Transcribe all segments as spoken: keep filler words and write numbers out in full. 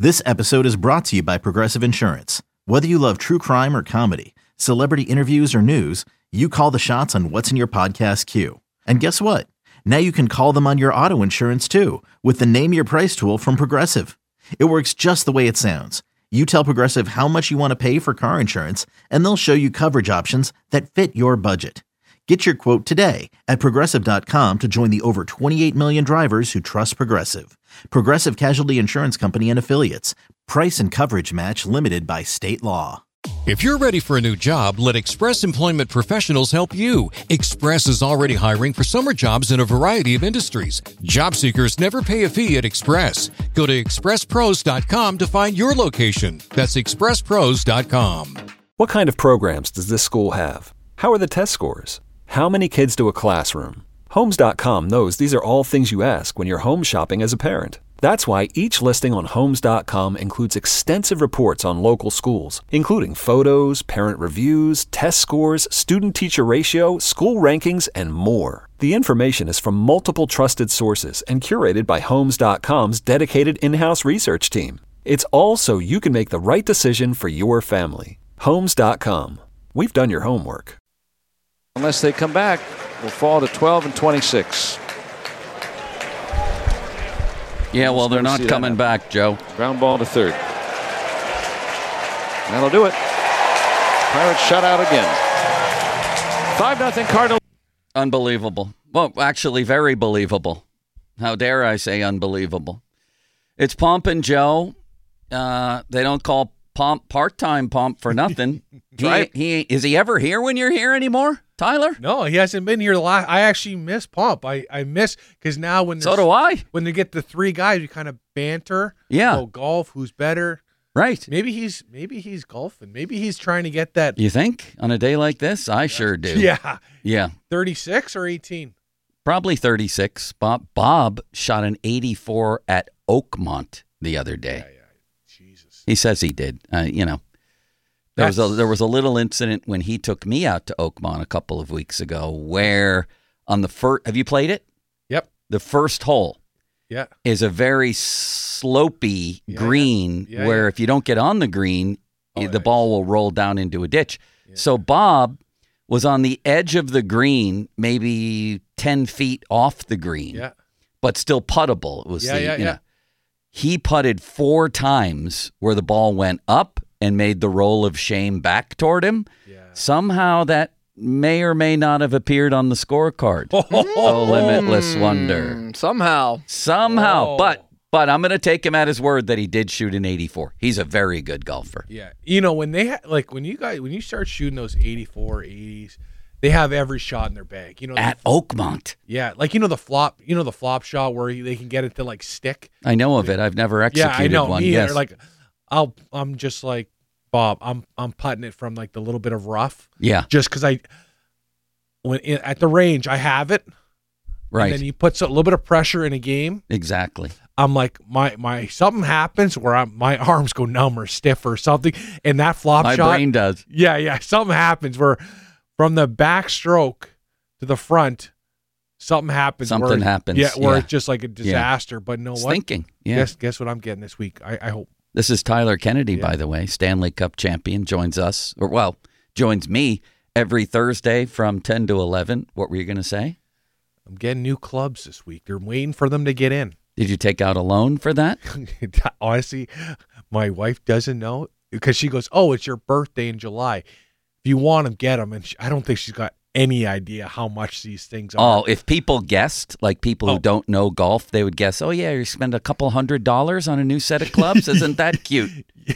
This episode is brought to you by Progressive Insurance. Whether you love true crime or comedy, celebrity interviews or news, you call the shots on what's in your podcast queue. And guess what? Now you can call them on your auto insurance too with the Name Your Price tool from Progressive. It works just the way it sounds. You tell Progressive how much you want to pay for car insurance, and they'll show you coverage options that fit your budget. Get your quote today at Progressive dot com to join the over twenty-eight million drivers who trust Progressive. Progressive Casualty Insurance Company and Affiliates. Price and coverage match limited by state law. If you're ready for a new job, let Express Employment Professionals help you. Express is already hiring for summer jobs in a variety of industries. Job seekers never pay a fee at Express. Go to express pros dot com to find your location. That's express pros dot com. What kind of programs does this school have? How are the test scores? How many kids do a classroom? Homes dot com knows these are all things you ask when you're home shopping as a parent. That's why each listing on Homes dot com includes extensive reports on local schools, including photos, parent reviews, test scores, student-teacher ratio, school rankings, and more. The information is from multiple trusted sources and curated by Homes dot com's dedicated in-house research team. It's all so you can make the right decision for your family. Homes dot com. We've done your homework. Unless they come back, we'll fall to twelve and twenty-six. Yeah, well, they're not coming back, Joe. Ground ball to third. That'll do it. Pirates shut out again. five nothing Cardinals. Unbelievable. Well, actually, very believable. How dare I say unbelievable? It's Pomp and Joe. Uh, they don't call Pomp part-time Pomp for nothing. he, right. he Is he ever here when you're here anymore, Tyler? No, he hasn't been here. The last, I actually miss Pomp. I, I miss, because now when So do I. When they get the three guys, we kind of banter. Yeah. Oh, golf, who's better? Right. Maybe he's maybe he's golfing. Maybe he's trying to get that. You think? On a day like this? I sure do. Yeah. Yeah. thirty-six or eighteen? Probably thirty-six. Bob, Bob shot an eighty-four at Oakmont the other day. Yeah, yeah. Jesus. He says he did. Uh, you know, there That's... was a there was a little incident when he took me out to Oakmont a couple of weeks ago, where on the first, have you played it? Yep. The first hole, yeah, is a very slopey yeah, green yeah. Yeah, where yeah. if you don't get on the green, oh, the yeah. ball will roll down into a ditch. Yeah. So Bob was on the edge of the green, maybe ten feet off the green, yeah, but still puttable. It was yeah, the, yeah, you yeah. know, he putted four times where the ball went up and made the roll of shame back toward him. Yeah. Somehow that may or may not have appeared on the scorecard. Oh, limitless wonder. Mm, somehow. Somehow. Oh. But but I'm going to take him at his word that he did shoot an eighty-four. He's a very good golfer. Yeah. You know, when they ha- like when you guys when you start shooting those eighty-four, eighties, they have every shot in their bag. You know, At the, Oakmont. yeah, like you know the flop, you know the flop shot where they can get it to like stick. I know of it. I've never executed yeah, I know. one. Me Yes. either. Like, I'll I'm just like Bob. I'm I'm putting it from like the little bit of rough. Yeah. Just because I when in, at the range I have it. Right. And then you put a little bit of pressure in a game. Exactly. I'm like my my something happens where I'm, my arms go numb or stiff or something, and that flop My shot. brain does. Yeah, yeah. Something happens where from the backstroke to the front, something happens. Something where, happens, Yeah, where yeah. it's just like a disaster. But know It's what? thinking. Yeah. Guess guess what I'm getting this week. I, I hope. This is Tyler Kennedy, Yeah. by the way, Stanley Cup champion, joins us, or well, joins me every Thursday from ten to eleven. What were you going to say? I'm getting new clubs this week. They're waiting for them to get in. Did you take out a loan for that? Honestly, my wife doesn't know because she goes, "Oh, it's your birthday in July. If you want them, get them." And she, I don't think she's got any idea how much these things are. Oh, if people guessed, like people who Oh. don't know golf, they would guess, oh, yeah, you spend a couple hundred dollars on a new set of clubs? Isn't that cute?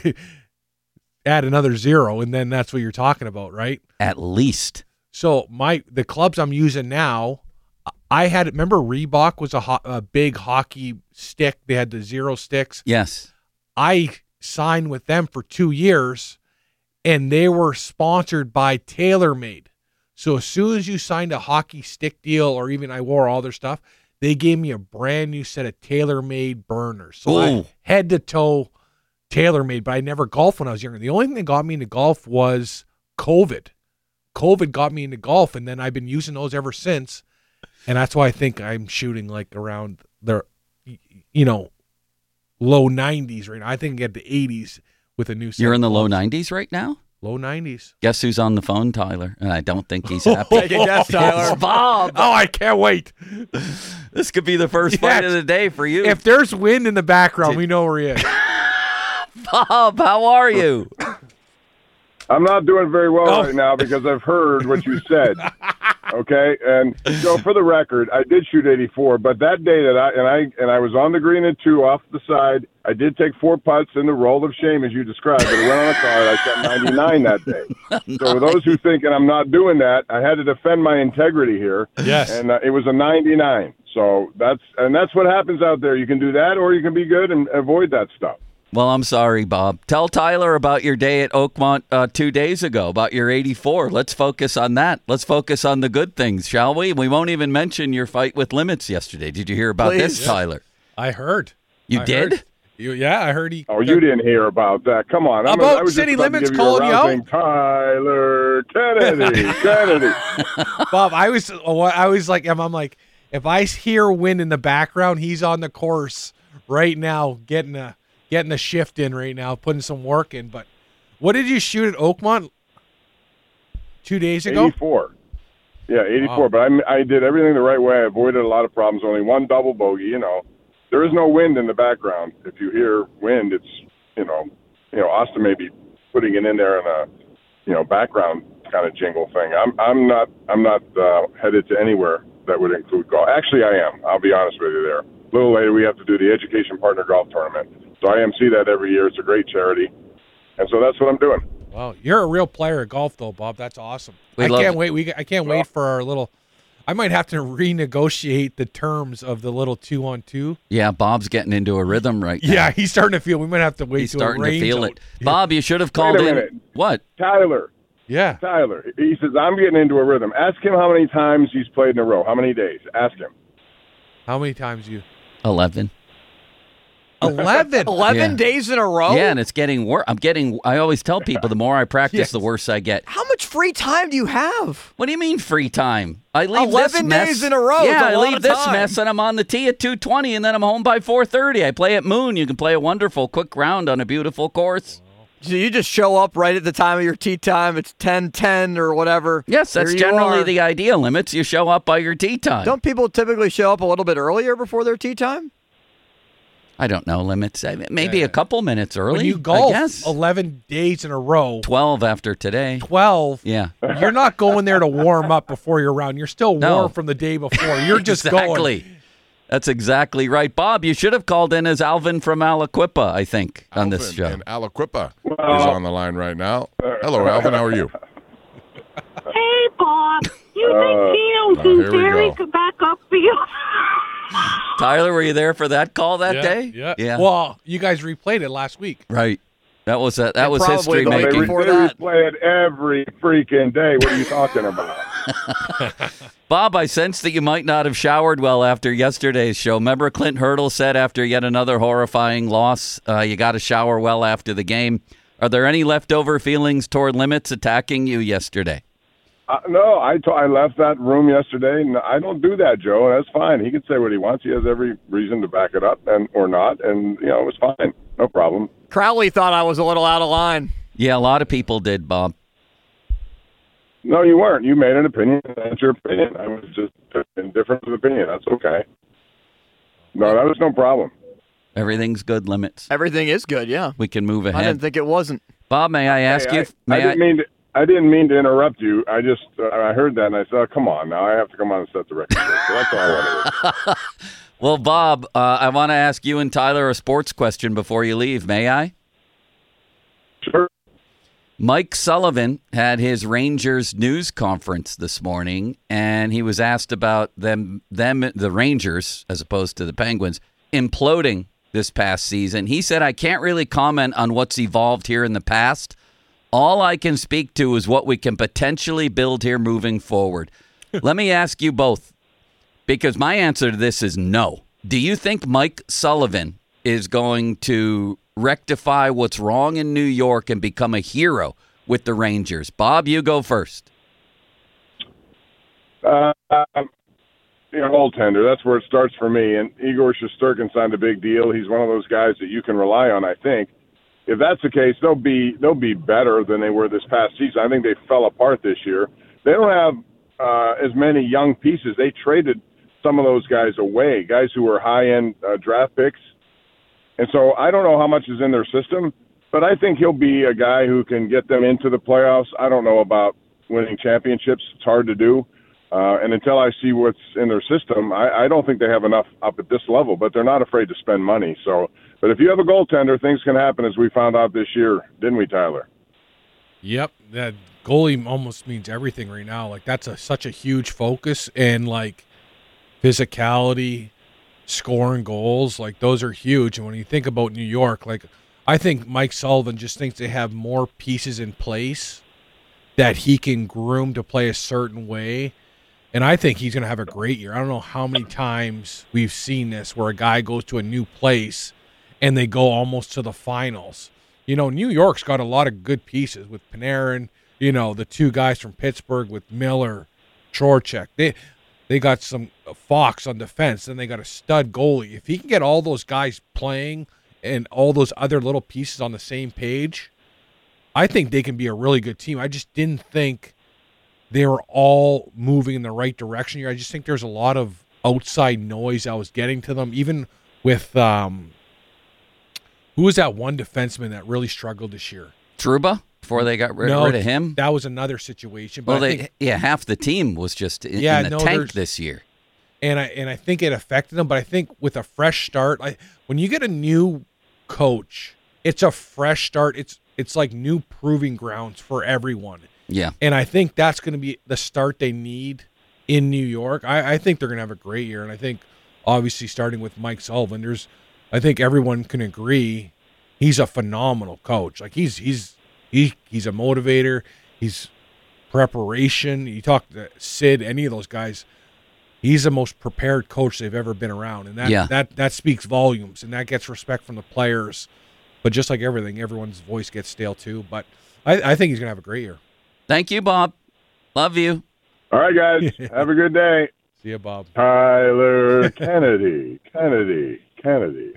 Add another zero, and then that's what you're talking about, right? At least. So my the clubs I'm using now, I had remember Reebok was a, ho- a big hockey stick. They had the zero sticks. Yes. I signed with them for two years, and they were sponsored by TaylorMade. So as soon as you signed a hockey stick deal, or even I wore all their stuff, they gave me a brand new set of TaylorMade burners. So Ooh. I head to toe TaylorMade, but I never golfed when I was younger. The only thing that got me into golf was COVID. COVID got me into golf, and then I've been using those ever since. And that's why I think I'm shooting like around the, you know, low nineties right now. I think get the eighties with a new set You're in the of low gloves. nineties right now? Low nineties. Guess who's on the phone, Tyler? And I don't think he's happy. Take a guess, Tyler. Bob. Oh, I can't wait. This could be the first fight Yes. of the day for you. If there's wind in the background, we know where he is. Bob, how are you? I'm not doing very well Oh. right now because I've heard what you said. Okay, and so for the record, I did shoot eighty-four, but that day that I and I and I was on the green at two off the side. I did take four putts in the roll of shame as you described, but it went on a card. I shot ninety-nine that day. So for those who think and I'm not doing that, I had to defend my integrity here. Yes. And uh, it was a ninety-nine. So that's and that's what happens out there. You can do that, or you can be good and avoid that stuff. Well, I'm sorry, Bob. Tell Tyler about your day at Oakmont uh, two days ago, about your eighty-four. Let's focus on that. Let's focus on the good things, shall we? We won't even mention your fight with Limits yesterday. Did you hear about Please. this, Tyler? I heard. You I did? heard. You, yeah, I heard he. Oh, you didn't hear about that. Come on. I'm, About I was City just about to Limits give you a calling you out? rousing Tyler Kennedy. Kennedy. Bob, I was, I was like, I'm, I'm like, if I hear wind in the background, he's on the course right now, getting a getting a shift in right now, putting some work in. But what did you shoot at Oakmont two days ago? eighty-four. Yeah, eighty-four. Wow. But I, I did everything the right way. I avoided a lot of problems. Only one double bogey, you know. There is no wind in the background. If you hear wind, it's, you know, you know, Austin may be putting it in there in a, you know, background kind of jingle thing. I'm I'm not I'm not uh, headed to anywhere that would include golf. Actually, I am. I'll be honest with you there. A little later, we have to do the Education Partner Golf Tournament. So I M C that every year. It's a great charity. And so that's what I'm doing. Wow, you're a real player at golf, though, Bob. That's awesome. We I love can't it. wait. We I can't wait for our little. I might have to renegotiate the terms of the little two on two. Yeah, Bob's getting into a rhythm right now. Yeah, he's starting to feel. We might have to wait. He's till starting to rains feel out. it. Bob, you should have called Wait a in. minute. What? Tyler. Yeah. Tyler. He says, I'm getting into a rhythm. Ask him how many times he's played in a row. How many days? Ask him. How many times you? eleven. Eleven. Eleven Yeah. days in a row? Yeah, and it's getting worse. I'm getting, I always tell people the more I practice, Yes. the worse I get. How much free time do you have? What do you mean free time? I leave eleven this mess. days in a row is Yeah, a I lot leave of this time. mess and I'm on the tee at two twenty and then I'm home by four thirty. I play at Moon. You can play a wonderful quick round on a beautiful course. So you just show up right at the time of your tee time. It's ten ten or whatever. Yes, that's Here you generally are. the idea. Limits. You show up by your tee time. Don't people typically show up a little bit earlier before their tee time? I don't know limits. I mean, Maybe Yeah, a couple minutes early. When you I golf guess. eleven days in a row, twelve after today. twelve. Yeah. You're not going there to warm up before your round. You're still No. warm from the day before. You're just exactly. going. That's exactly right. Bob, you should have called in as Alvin from Aliquippa, I think, on this Alvin show. And Aliquippa is Well- on the line right now. Hello, Alvin. How are you? Hey, Bob. You Uh, think Gino uh, here we Derry go. could back up for you? Tyler, were you there for that call that Yeah, day? yeah. Yeah. Well, you guys replayed it last week. right. That was a, that And was probably history the week They, making. before they that. replay it every freaking day. What are you talking about? Bob, I sense that you might not have showered well after yesterday's show. Remember Clint Hurdle said after yet another horrifying loss, uh, you got to shower well after the game. Are there any leftover feelings toward Limits attacking you yesterday? Uh, no, I, t- I left that room yesterday, and I don't do that, Joe. And that's fine. He can say what he wants. He has every reason to back it up, and or not. And you know, it's fine. No problem. Crowley thought I was a little out of line. Yeah, a lot of people did, Bob. No, you weren't. You made an opinion. That's your opinion. I was just in difference of opinion. That's okay. No, that was no problem. Everything's good, Limits. Everything is good, yeah. We can move I didn't ahead. think it wasn't. Bob, may I ask Hey, you? I, May I I, didn't mean to. I didn't mean to interrupt you. I just uh, I heard that and I thought, come on, now I have to come on and set the record. straight. So that's all I wanted. Well, Bob, uh, I want to ask you and Tyler a sports question before you leave. May I? Sure. Mike Sullivan had his Rangers news conference this morning, and he was asked about them, them, the Rangers, as opposed to the Penguins, imploding this past season. He said, I can't really comment on what's evolved here in the past. All I can speak to is what we can potentially build here moving forward. Let me ask you both, because my answer to this is no. Do you think Mike Sullivan is going to rectify what's wrong in New York and become a hero with the Rangers? Bob, you go first. Uh, you know, goaltender. That's where it starts for me. And Igor Shesterkin signed a big deal. He's one of those guys that you can rely on, I think. If that's the case, they'll be they'll be better than they were this past season. I think they fell apart this year. They don't have uh, as many young pieces. They traded some of those guys away, guys who were high-end uh, draft picks. And so I don't know how much is in their system, but I think he'll be a guy who can get them into the playoffs. I don't know about winning championships. It's hard to do. Uh, and until I see what's in their system, I, I don't think they have enough up at this level, but they're not afraid to spend money. So, but if you have a goaltender, things can happen, as we found out this year, didn't we, Tyler? Yep, that goalie almost means everything right now. Like, that's a, such a huge focus, and like physicality, scoring goals, like those are huge. And when you think about New York, like I think Mike Sullivan just thinks they have more pieces in place that he can groom to play a certain way. And I think he's going to have a great year. I don't know how many times we've seen this where a guy goes to a new place and they go almost to the finals. You know, New York's got a lot of good pieces with Panarin, you know, the two guys from Pittsburgh with Miller, Trocheck. They they got some Fox on defense, and they got a stud goalie. If he can get all those guys playing and all those other little pieces on the same page, I think they can be a really good team. I just didn't think they were all moving in the right direction here. I just think there's a lot of outside noise that was getting to them, even with um, who was that one defenseman that really struggled this year? Trouba, before they got rid, no, rid of him? That was another situation. But well, I they, think, yeah, half the team was just in, yeah, in the no, tank this year. And I and I think it affected them. But I think with a fresh start, I, when you get a new coach, it's a fresh start. It's it's like new proving grounds for everyone. Yeah. And I think that's going to be the start they need in New York. I, I think they're going to have a great year. And I think, obviously, starting with Mike Sullivan, there's, I think everyone can agree he's a phenomenal coach. Like, he's he's he he's a motivator. He's preparation. You talk to Sid, any of those guys, he's the most prepared coach they've ever been around. And that, yeah. that, that speaks volumes, and that gets respect from the players. But just like everything, everyone's voice gets stale too. But I, I think he's going to have a great year. Thank you, Bob. Love you. All right, guys. Have a good day. See you, Bob. Tyler Kennedy. Kennedy. Kennedy.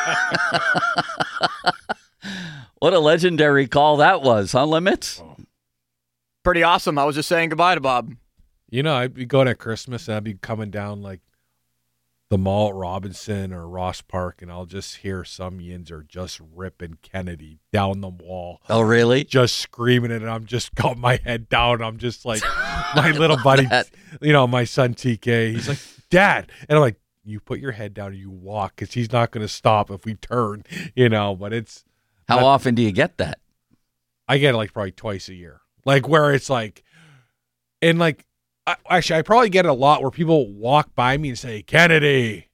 What a legendary call that was, huh, Limits? Oh. Pretty awesome. I was just saying goodbye to Bob. You know, I'd be going at Christmas, and I'd be coming down like the mall at Robinson or Ross Park, and I'll just hear some Yinzer just ripping Kennedy down the wall. Oh, really? Just screaming it, and I'm just got my head down. I'm just like, my little buddy, that. you know, my son T K, he's like, Dad. And I'm like, you put your head down and you walk, because he's not going to stop if we turn, you know, but it's. How not, often do you get that? I get it like probably twice a year. Like where it's like, and like, I, actually, I probably get it a lot where people walk by me and say, Kennedy.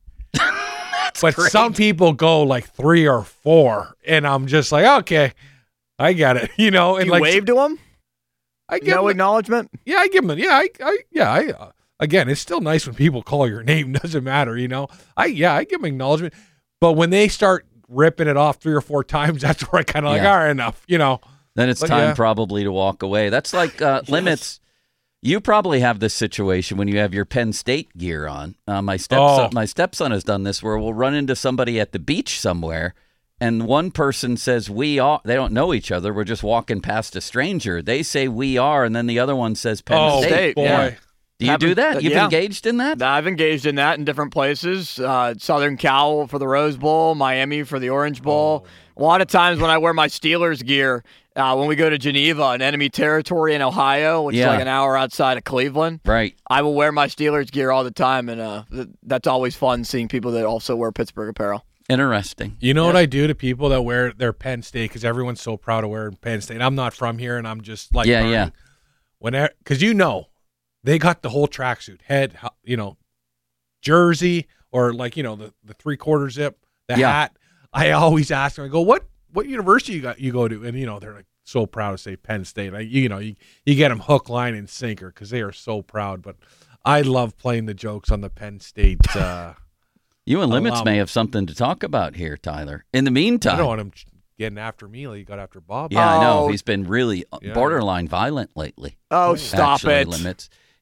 But great. Some people go like three or four, and I'm just like, okay, I get it. You know, and you like, wave to him? I give no him, acknowledgement? Yeah, I give him, yeah, I, I yeah, I, uh, again, it's still nice when people call your name. Doesn't matter, you know. I, yeah, I give them acknowledgement. But when they start ripping it off three or four times, that's where I kind of like, Yeah. all right, enough, you know. Then it's But time yeah. probably to walk away. That's like uh, Yes. Limits. You probably have this situation when you have your Penn State gear on. Uh, my stepson, Oh. my stepson has done this where we'll run into somebody at the beach somewhere, and one person says we are. They don't know each other. We're just walking past a stranger. They say we are, and then the other one says Penn Oh, State. boy. Yeah. Do you Haven't- do that? You've yeah. engaged in that? I've engaged in that in different places. Uh, Southern Cal for the Rose Bowl, Miami for the Orange Bowl. A lot of times when I wear my Steelers gear, uh, when we go to Geneva, an enemy territory in Ohio, which Yeah. is like an hour outside of Cleveland, Right. I will wear my Steelers gear all the time, and uh, th- that's always fun seeing people that also wear Pittsburgh apparel. Interesting. You know what I do to people that wear their Penn State, because everyone's so proud of wearing Penn State. I'm not from here, and I'm just like, Yeah, burning. yeah. Whenever, because you know, they got the whole tracksuit, head, you know, jersey, or like, you know, the, the three quarter zip, the Yeah. hat. I always ask them, I go, what what university you got you go to? And you know, they're like so proud to say Penn State. Like, you know, you you get them hook, line, and sinker because they are so proud. But I love playing the jokes on the Penn State. Uh, You and Limits Allow may me. have something to talk about here, Tyler. In the I meantime, don't want him getting after me like you got after Bob. yeah, I know Oh. he's been really Yeah. borderline violent lately. Oh, stop actually, it. Limits.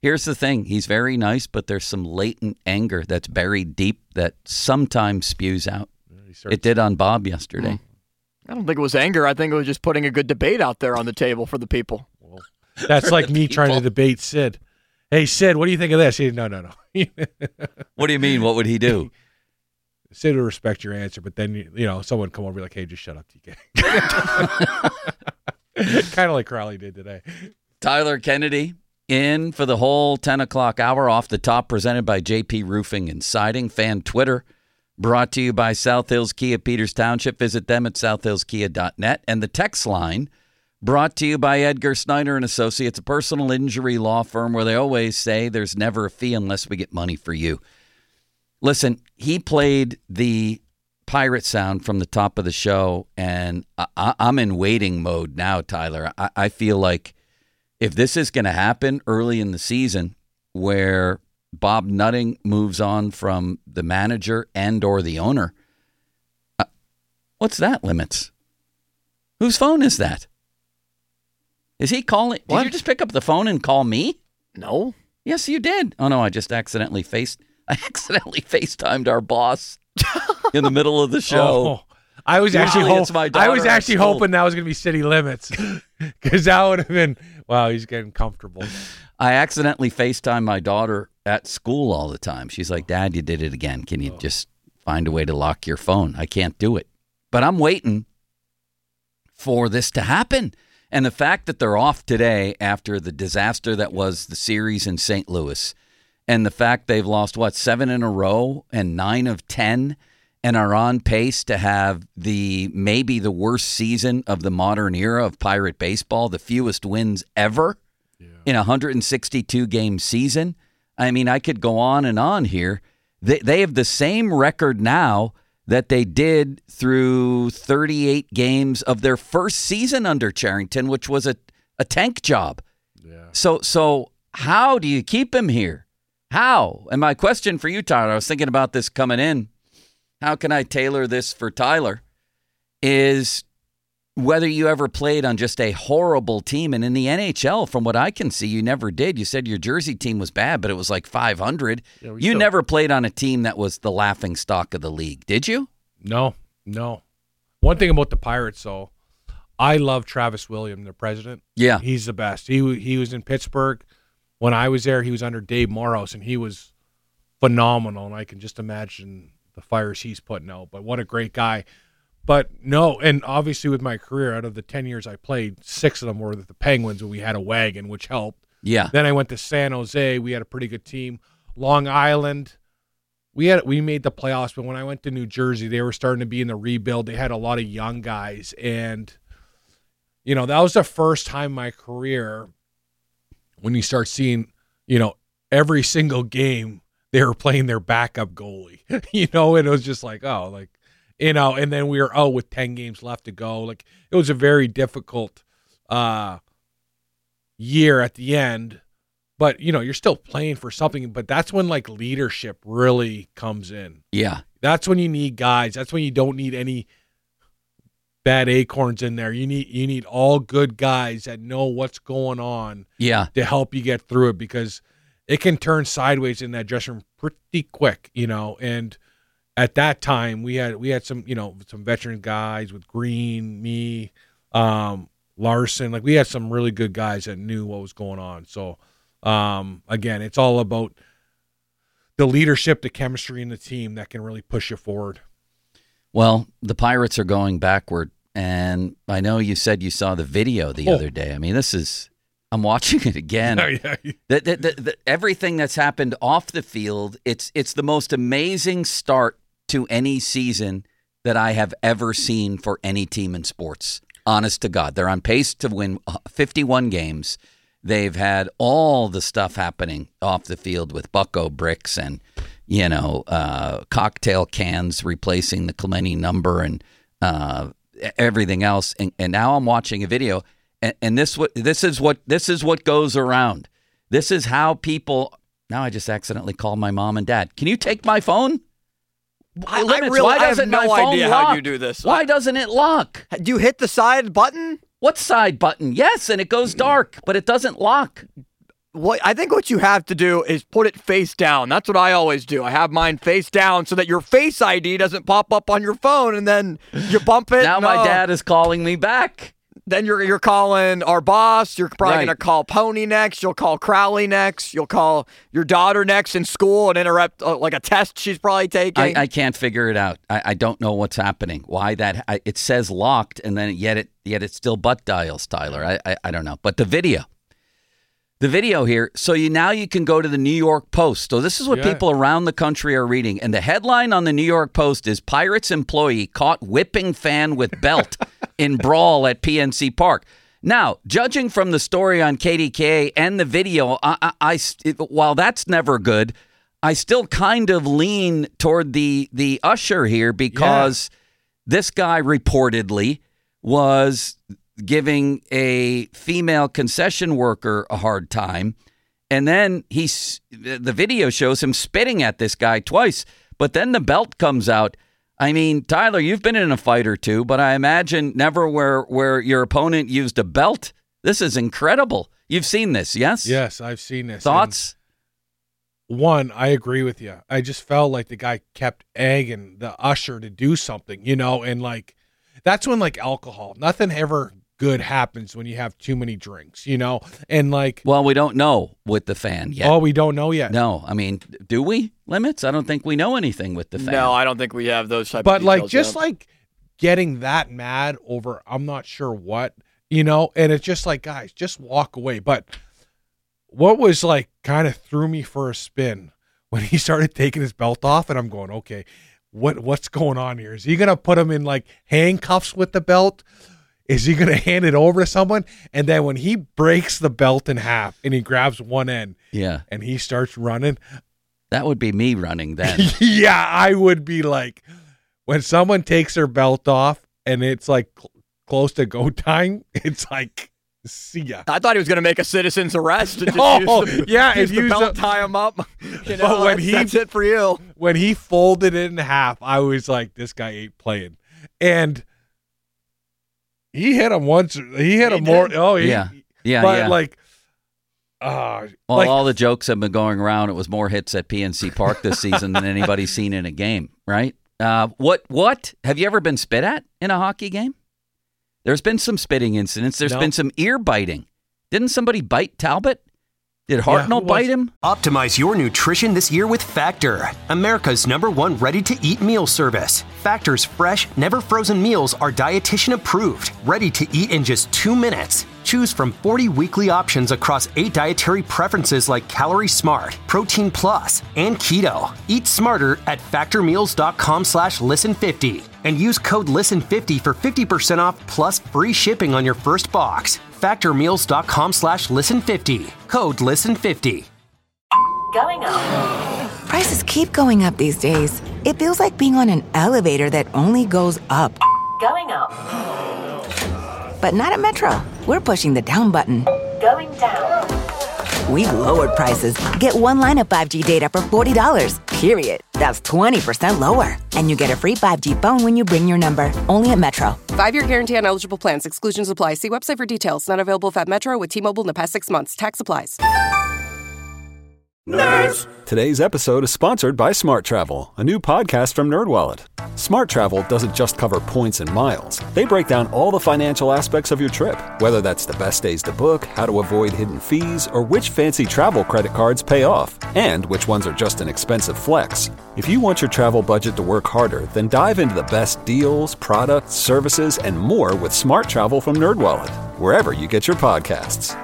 Here's the thing. He's very nice, but there's some latent anger that's buried deep that sometimes spews out. It did on Bob yesterday. I don't think it was anger. I think it was just putting a good debate out there on the table for the people. Well, that's like me trying to debate Sid. Hey, Sid, what do you think of this? He, no, no, no. What do you mean? What would he do? Sid would respect your answer, but then, you know, someone would come over and be like, hey, just shut up, T K. Kind of like Crowley did today. Tyler Kennedy in for the whole ten o'clock hour off the top, presented by J P Roofing and Siding. Fan Twitter, brought to you by South Hills Kia Peters Township. Visit them at south hills kia dot net. And the text line, brought to you by Edgar Snyder and Associates, a personal injury law firm where they always say there's never a fee unless we get money for you. Listen, he played the pirate sound from the top of the show, and I, I'm in waiting mode now, Tyler. I, I feel like if this is going to happen early in the season where Bob Nutting moves on from the manager and or the owner, uh, what's that, Limits? Whose phone is that? Is he calling? Did What? you just pick up the phone and call me? No. Yes, you did. Oh, no, I just accidentally faced, I accidentally FaceTimed our boss in the middle of the show. Oh, I was actually, Usually ho- it's my I daughter was at actually school. hoping that was going to be City Limits, because that would have been, wow, he's getting comfortable. I accidentally FaceTime my daughter at school all the time. She's like, Dad, you did it again. Can you just find a way to lock your phone? I can't do it. But I'm waiting for this to happen. And the fact that they're off today after the disaster that was the series in Saint Louis, and the fact they've lost, what, seven in a row and nine of ten, and are on pace to have the maybe the worst season of the modern era of Pirate baseball, the fewest wins ever in a one hundred sixty-two game season. I mean, I could go on and on here. They, they have the same record now that they did through thirty-eight games of their first season under Charrington, which was a, a tank job. Yeah. So, so how do you keep him here? How? And my question for you, Tyler, I was thinking about this coming in. How can I tailor this for Tyler? Is whether you ever played on just a horrible team. And in the N H L, from what I can see, you never did. You said your Jersey team was bad, but it was like five hundred. Yeah, you still- never played on a team that was the laughing stock of the league, did you? No, no. One thing about the Pirates, though, I love Travis Williams, their president. Yeah. He's the best. He he was in Pittsburgh. When I was there, he was under Dave Morehouse, and he was phenomenal. And I can just imagine the fires he's putting out. But what a great guy. But no, and obviously with my career, out of the ten years I played, six of them were with the Penguins, and we had a wagon, which helped. Yeah. Then I went to San Jose. We had a pretty good team. Long Island, we had we made the playoffs. But when I went to New Jersey, they were starting to be in the rebuild. They had a lot of young guys. And, you know, that was the first time in my career when you start seeing, you know, every single game they were playing their backup goalie. You know, and it was just like, oh, like, you know, and then we were out with ten games left to go. Like, it was a very difficult uh, year at the end. But, you know, you're still playing for something. But that's when, like, leadership really comes in. Yeah. That's when you need guys. That's when you don't need any bad acorns in there. You need you need all good guys that know what's going on. Yeah. To help you get through it, because it can turn sideways in that dressing room pretty quick, you know. And at that time, we had we had some, you know, some veteran guys with Green, me, um, Larson. Like, we had some really good guys that knew what was going on. So, um, again, it's all about the leadership, the chemistry in the team that can really push you forward. Well, the Pirates are going backward, and I know you said you saw the video the Oh. other day. I mean, this is – I'm watching it again. Yeah, yeah. The, the, the, the, everything that's happened off the field, it's it's the most amazing start to any season that I have ever seen for any team in sports. Honest to God. They're on pace to win fifty-one games. They've had all the stuff happening off the field with Bucko bricks and, you know, uh, cocktail cans replacing the Clemente number and uh, everything else. And, and now I'm watching a video, and, and this what this is what this is what goes around. This is how people. Now I just accidentally called my mom and dad. Can you take my phone? I, I Limits, really why I have doesn't my no phone idea lock? how you do this. Why doesn't it lock? Do you hit the side button? What side button? Yes, and it goes dark, but it doesn't lock. what I think what you have to do is put it face down. That's what I always do. I have mine face down so that your Face I D doesn't pop up on your phone, and then you bump it. Now and, my uh, dad is calling me back. Then you're you're calling our boss. You're probably Right. gonna call Pony next. You'll call Crowley next. You'll call your daughter next in school and interrupt uh, like a test she's probably taking. I, I can't figure it out. I, I don't know what's happening. Why that? I, it says locked, and then yet it yet it still butt dials, Tyler. I, I I don't know. But the video, the video here. So you now you can go to the New York Post. So this is what Yeah. people around the country are reading, and the headline on the New York Post is Pirates employee caught whipping fan with belt in brawl at P N C Park. Now, judging from the story on K D K A and the video, I, I, I it, while that's never good, I still kind of lean toward the the usher here because this guy reportedly was giving a female concession worker a hard time, and then he's the video shows him spitting at this guy twice. But then the belt comes out. I mean, Tyler, you've been in a fight or two, but I imagine never where where your opponent used a belt. This is incredible. You've seen this, yes? Yes, I've seen this. Thoughts? And one, I agree with you. I just felt like the guy kept egging the usher to do something, you know, and like that's when like alcohol, nothing ever good happens when you have too many drinks, you know, and like. Well, we don't know with the fan yet. Oh, we don't know yet. No, I mean, do we? Limits? I don't think we know anything with the fan. No, I don't think we have those type But of like details just yet. like getting that mad over I'm not sure what, you know, and it's just like, guys, just walk away. But what was like kind of threw me for a spin when he started taking his belt off, and I'm going, okay, what what's going on here? Is he gonna put him in like handcuffs with the belt? Is he gonna hand it over to someone? And then when he breaks the belt in half and he grabs one end, Yeah. and he starts running, That would be me running then. yeah, I would be like, when someone takes their belt off and it's like cl- close to go time, it's like, see ya. I thought he was going to make a citizen's arrest. And just Oh, use the, yeah, use and the use belt, the- tie him up. You know, But when that's, he- that's it for you. When he folded it in half, I was like, this guy ain't playing. And he hit him once. He hit He him more. did. Oh, he, Yeah. Yeah, But yeah. like, uh, Well, like, all the jokes have been going around. It was more hits at P N C Park this season than anybody's seen in a game, right? Uh, what? What? Have you ever been spit at in a hockey game? There's been some spitting incidents. There's No. been some ear biting. Didn't somebody bite Talbot? Did Yeah, Hartnell who bite was- him? Optimize your nutrition this year with Factor, America's number one ready-to-eat meal service. Factor's fresh, never-frozen meals are dietitian approved, ready to eat in just two minutes. Choose from forty weekly options across eight dietary preferences like Calorie Smart, Protein Plus, and Keto. Eat smarter at factormeals.com slash listen fifty and use code listen fifty for fifty percent off plus free shipping on your first box. factormeals.com slash listen fifty. Code listen fifty. Going up. Prices keep going up these days. It feels like being on an elevator that only goes up. Going up. But not at Metro. We're pushing the down button. Going down. We've lowered prices. Get one line of five G data for forty dollars, period. That's twenty percent lower. And you get a free five G phone when you bring your number. Only at Metro. Five-year guarantee on eligible plans. Exclusions apply. See website for details. Not available if at Metro with T-Mobile in the past six months. Tax applies. Nerds! Today's episode is sponsored by Smart Travel, a new podcast from NerdWallet. Smart Travel doesn't just cover points and miles. They break down all the financial aspects of your trip, whether that's the best days to book, how to avoid hidden fees, or which fancy travel credit cards pay off, and which ones are just an expensive flex. If you want your travel budget to work harder, then dive into the best deals, products, services, and more with Smart Travel from NerdWallet, wherever you get your podcasts.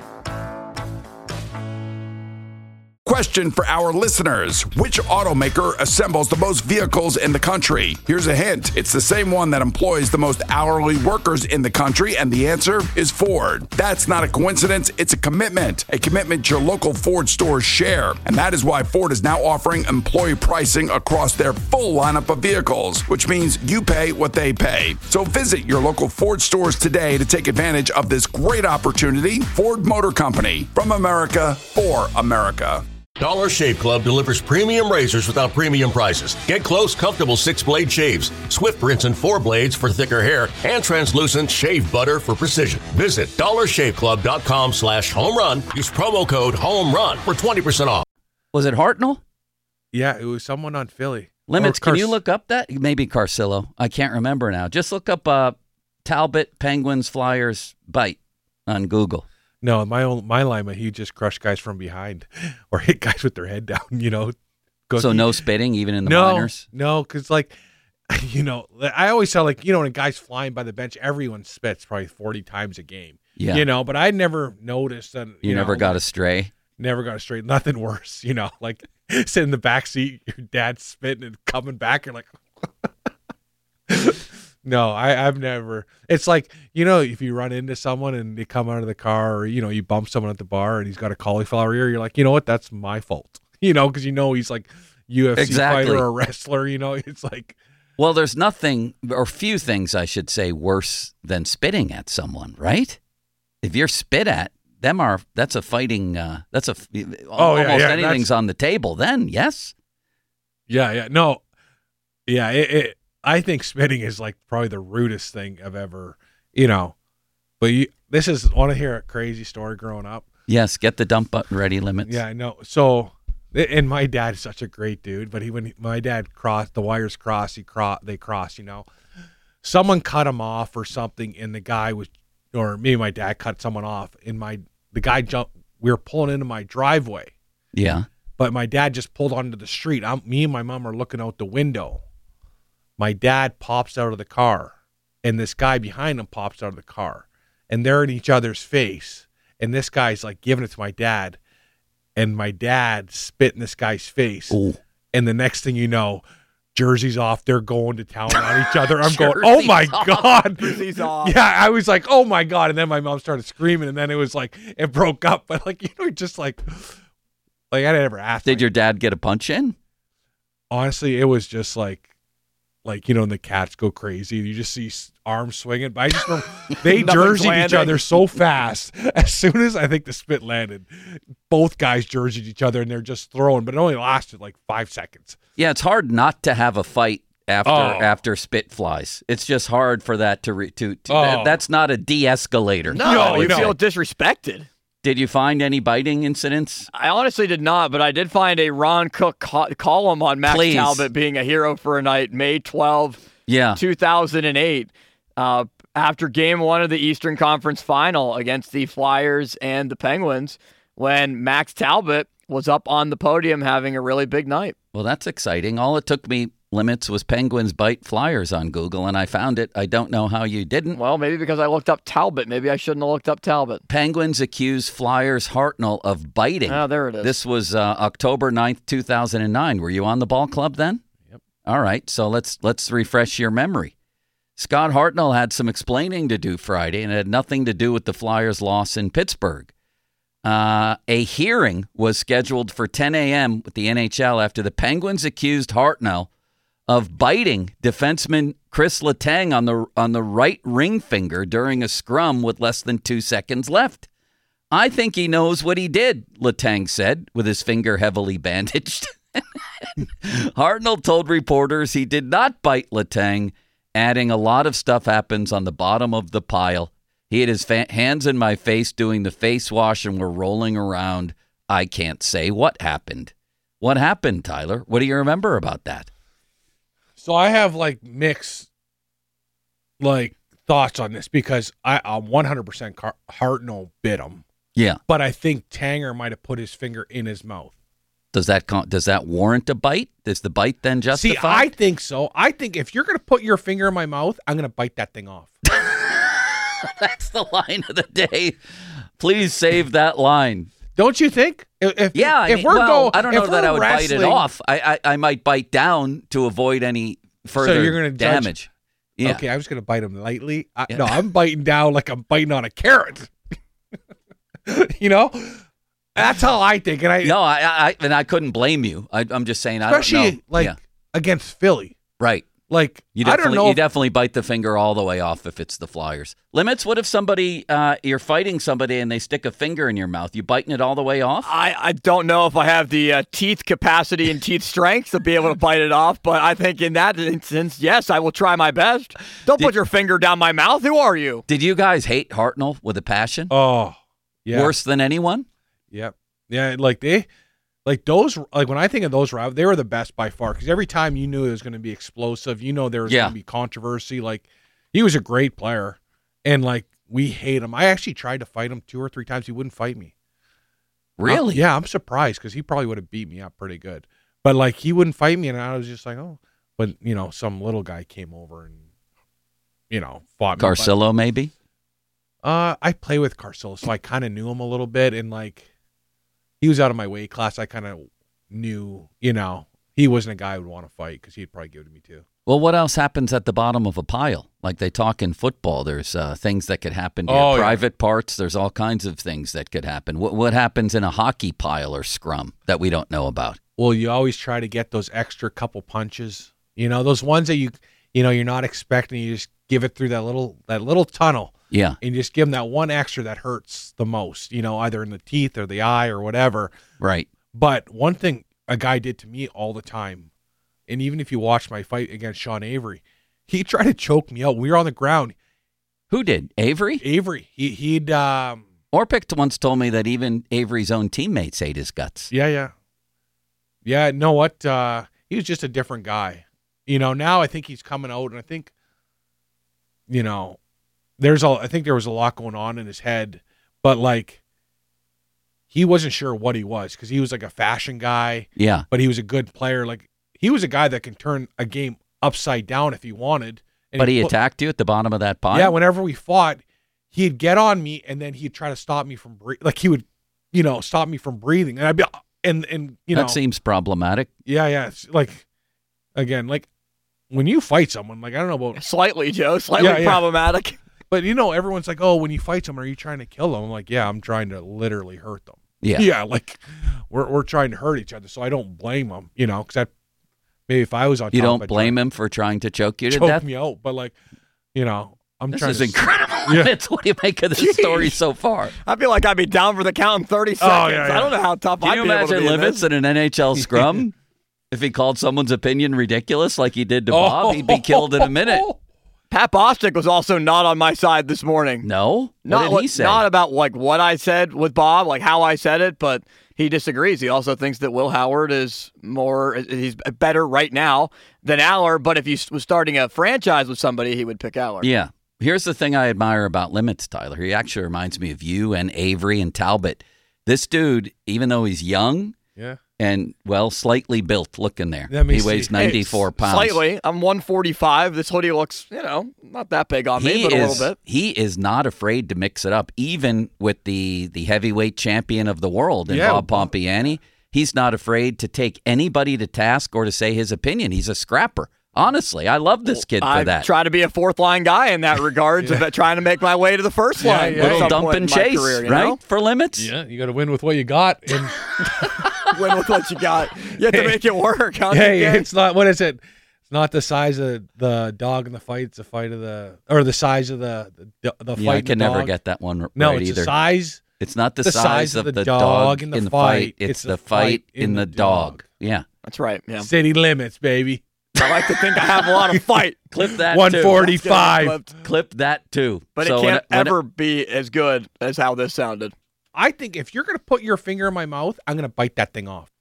Question for our listeners. Which automaker assembles the most vehicles in the country? Here's a hint. It's the same one that employs the most hourly workers in the country, and the answer is Ford. That's not a coincidence. It's a commitment. A commitment your local Ford stores share. And that is why Ford is now offering employee pricing across their full lineup of vehicles, which means you pay what they pay. So visit your local Ford stores today to take advantage of this great opportunity. Ford Motor Company. From America, for America. Dollar Shave Club delivers premium razors without premium prices. Get close, comfortable six-blade shaves, swift rinse and four blades for thicker hair, and translucent shave butter for precision. Visit dollar shave club dot com slash home run. Use promo code home run for twenty percent off. Was it Hartnell? Yeah, it was someone on Philly. Limits, Or Cars- can you look up that? Maybe Carcillo. I can't remember now. Just look up uh, Talbot, Penguins, Flyers, bite on Google. No, my old my lineman, he just crushed guys from behind or hit guys with their head down, you know. Go- So no spitting even in the no, minors? No, because, like, you know, I always tell, like, you know, when a guy's flying by the bench, everyone spits probably forty times a game. Yeah. You know, but I never noticed that. You, You, never know, got like, a stray? Never got a straight. Nothing worse, you know, like sitting in the back seat, your dad's spitting and coming back. You're like, no, I, I've never. It's like, you know, if you run into someone and they come out of the car, or, you know, you bump someone at the bar and he's got a cauliflower ear, you're like, you know what? That's my fault. You know, because you know he's like U F C Exactly. fighter or a wrestler, you know, it's like. Well, there's nothing, or few things, I should say, worse than spitting at someone, right? If you're spit at, them are, that's a fighting, uh, that's a, Oh, yeah, almost yeah, anything's that's- on the table then, yes? Yeah, yeah. No. Yeah, it, it I think spitting is like probably the rudest thing I've ever, you know. But you, this is, want to hear a crazy story growing up? Yes, get the dump button ready, Limits. Yeah, I know. So, and my dad is such a great dude, but he when he, my dad crossed, the wires cross, he cross, they cross, you know. Someone cut him off or something, and the guy was, or me and my dad cut someone off, and my the guy jumped. We were pulling into my driveway. Yeah. But my dad just pulled onto the street. I'm, me and my mom are looking out the window. My dad pops out of the car, and this guy behind him pops out of the car, and they're in each other's face. And this guy's like giving it to my dad, and my dad spit in this guy's face. Ooh. And the next thing you know, jerseys off. They're going to town on each other. I'm going, Jerseys oh my off. god, Jerseys off. Yeah, I was like, oh my god, and then my mom started screaming, and then it was like it broke up. But like you know, just like. Like I never asked. Did your dad get a punch in? Honestly, it was just like, like you know, when the cats go crazy, you just see s- arms swinging. But I just remember they Nothing's jerseyed each landing. other so fast. As soon as I think the spit landed, both guys jerseyed each other, and they're just throwing. But it only lasted like five seconds. Yeah, it's hard not to have a fight after Oh. after spit flies. It's just hard for that to re, to, to Oh. that- that's not a de-escalator. No, you no. feel disrespected. Did you find any biting incidents? I honestly did not, but I did find a Ron Cook co- column on Max Please. Talbot being a hero for a night, May twelfth, Yeah. two thousand eight, uh, after game one of the Eastern Conference Final against the Flyers and the Penguins, when Max Talbot was up on the podium having a really big night. Well, that's exciting. All it took me, Limits, was Penguins bite Flyers on Google, and I found it. I don't know how you didn't. Well, maybe because I looked up Talbot. Maybe I shouldn't have looked up Talbot. Penguins accuse Flyers Hartnell of biting. Oh, there it is. This was uh, October ninth, two thousand nine. Were you on the ball club then? Yep. All right, so let's let's refresh your memory. Scott Hartnell had some explaining to do Friday, and it had nothing to do with the Flyers' loss in Pittsburgh. Uh, a hearing was scheduled for ten a.m. with the N H L after the Penguins accused Hartnell of biting defenseman Chris Letang on the on the right ring finger during a scrum with less than two seconds left. I think he knows what he did, Letang said, with his finger heavily bandaged. Hartnell told reporters he did not bite Letang, adding, a lot of stuff happens on the bottom of the pile. He had his fa- hands in my face doing the face wash and we're rolling around. I can't say what happened. What happened, Tyler? What do you remember about that? So I have like mixed like thoughts on this because I, I'm one hundred percent Car- Hartnell bit him, Yeah. but I think Tanger might have put his finger in his mouth. Does that con- does that warrant a bite? Does the bite then justify? See, I think so. I think if you're going to put your finger in my mouth, I'm going to bite that thing off. That's the line of the day. Please save that line. Don't you think? If, if Yeah, I if mean, we're well, go, I don't if know that we're I would bite it wrestling- off. I, I I might bite down to avoid any further so you're gonna judge- damage. Yeah. Okay, I was going to bite him lightly. I, Yeah. No, I'm biting down like I'm biting on a carrot. You know, that's how I think. And I No, I, I and I couldn't blame you. I, I'm just saying. I don't especially know. like Yeah. against Philly. Right. Like, You I don't definitely, know. you if- definitely bite the finger all the way off if it's the Flyers. Limits, what if somebody, uh, you're fighting somebody and they stick a finger in your mouth? You biting it all the way off? I, I don't know if I have the uh, teeth capacity and teeth strength to be able to bite it off, but I think in that instance, yes, I will try my best. Don't Did- put your finger down my mouth. Who are you? Did you guys hate Hartnell with a passion? Oh, yeah. Worse than anyone? Yep. Yeah, like they, like those, like when I think of those routes, they were the best by far because every time you knew it was going to be explosive, you know there was Yeah. going to be controversy. Like he was a great player, and like we hate him. I actually tried to fight him two or three times. He wouldn't fight me. Really? Uh, yeah, I'm surprised because he probably would have beat me up pretty good. But like he wouldn't fight me, and I was just like, oh. But you know, some little guy came over and you know fought me. Carcillo, maybe? But, uh, I play with Carcillo, so I kind of knew him a little bit, and like he was out of my weight class. I kind of knew, you know, he wasn't a guy I would want to fight because he'd probably give it to me too. Well, what else happens at the bottom of a pile? Like they talk in football, there's uh, things that could happen to Oh, your yeah. private parts. There's all kinds of things that could happen. What, what happens in a hockey pile or scrum that we don't know about? Well, you always try to get those extra couple punches. You know, those ones that you, you know, you're not expecting. You just give it through that little that little tunnel. Yeah. And you just give them that one extra that hurts the most. You know, either in the teeth or the eye or whatever. Right. But one thing a guy did to me all the time, and even if you watch my fight against Sean Avery, he tried to choke me out. We were on the ground. Who did? Avery? Avery. He he'd um. Orpik once told me that even Avery's own teammates ate his guts. Yeah, yeah. Yeah, you know what? Uh, he was just a different guy. You know, now I think he's coming out, and I think, you know, there's a, I think there was a lot going on in his head, but like, he wasn't sure what he was because he was like a fashion guy. Yeah. But he was a good player. Like, he was a guy that can turn a game upside down if he wanted. And But he put- attacked you at the bottom of that pile? Yeah, whenever we fought, he'd get on me, and then he'd try to stop me from breathing. Like, he would, you know, stop me from breathing. And I'd be, and, and you know. That seems problematic. Yeah, yeah. It's like, again, like when you fight someone, like I don't know about Slightly, Joe. Slightly Yeah, yeah. problematic. but you know, everyone's like, oh, when you fight someone, are you trying to kill them? I'm like, yeah, I'm trying to literally hurt them. Yeah. yeah. Like we're we're trying to hurt each other, so I don't blame them. You know, because that maybe if I was on You top, don't I'd blame try him for trying to choke you to to choke death? me out, but like, you know, I'm This trying is to incredible. Yeah. It's what do you make of this story so far? I feel like I'd be down for the count in thirty seconds. Oh, yeah, yeah. I don't know how tough Can I'd you be able to imagine be in limits this. in an N H L scrum? If he called someone's opinion ridiculous like he did to Bob, he'd be killed in a minute. Pat Bostic was also not on my side this morning. No? Not What did he say? Not about like what I said with Bob, like how I said it, but he disagrees. He also thinks that Will Howard is more, he's better right now than Aller. But if he was starting a franchise with somebody, he would pick Aller. Yeah. Here's the thing I admire about Limits, Tyler. He actually reminds me of you and Avery and Talbot. This dude, even though he's young Yeah. and, well, slightly built looking there, Let me he see. weighs ninety-four Hey, pounds. Slightly. I'm one forty-five. This hoodie looks, you know, not that big on me, He but is, a little bit. he is not afraid to mix it up, even with the, the heavyweight champion of the world in Yeah. Bob Pompiani. He's not afraid to take anybody to task or to say his opinion. He's a scrapper. Honestly, I love this kid for I that. try to be a fourth line guy in that regard, to trying to make my way to the first Yeah, line. yeah, at Little some dump point and in my chase, career, you right? know? For Limits? Yeah, you got to win with what you got. And Win with what you got. You have to make it work. Huh? hey, Yeah. it's not what is it? It's not the size of the dog in the fight. It's the fight of the or the size of the the, the fight. Yeah, I in can the never dog. get that one r- No, right it's either. the size. It's not the, the size, of the, dog in the, fight. It's, the fight in the dog. Yeah. That's right. Yeah. City limits, baby. I like to think I have a lot of fight, Clip that one too. forty-five. Clipped. Clip that too. but So it when can't when ever be as good as how this sounded. I think if you're gonna put your finger in my mouth, I'm gonna bite that thing off.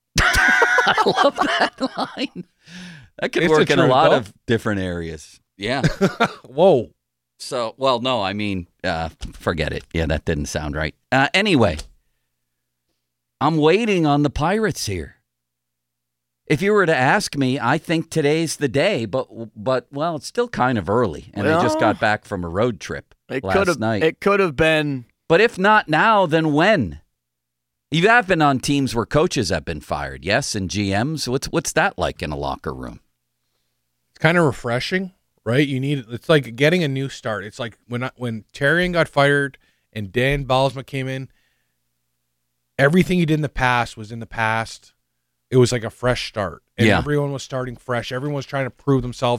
I love that line. That could It's work the in a truth, lot though. of different areas. Yeah. Whoa. So, well, no, I mean, uh, forget it. Yeah, that didn't sound right. Uh, anyway, I'm waiting on the Pirates here. If you were to ask me, I think today's the day, but but well, it's still kind of early, and I just Well, got back from a road trip It last could have. night. It could have been. But if not now, then when? You have been on teams where coaches have been fired, yes, and G Ms. What's what's that like in a locker room? It's kind of refreshing, right? You need it's like getting a new start. It's like when I, when Terrian got fired and Dan Balsma came in, everything you did in the past was in the past. It was like a fresh start. And Yeah. everyone was starting fresh. Everyone was trying to prove themselves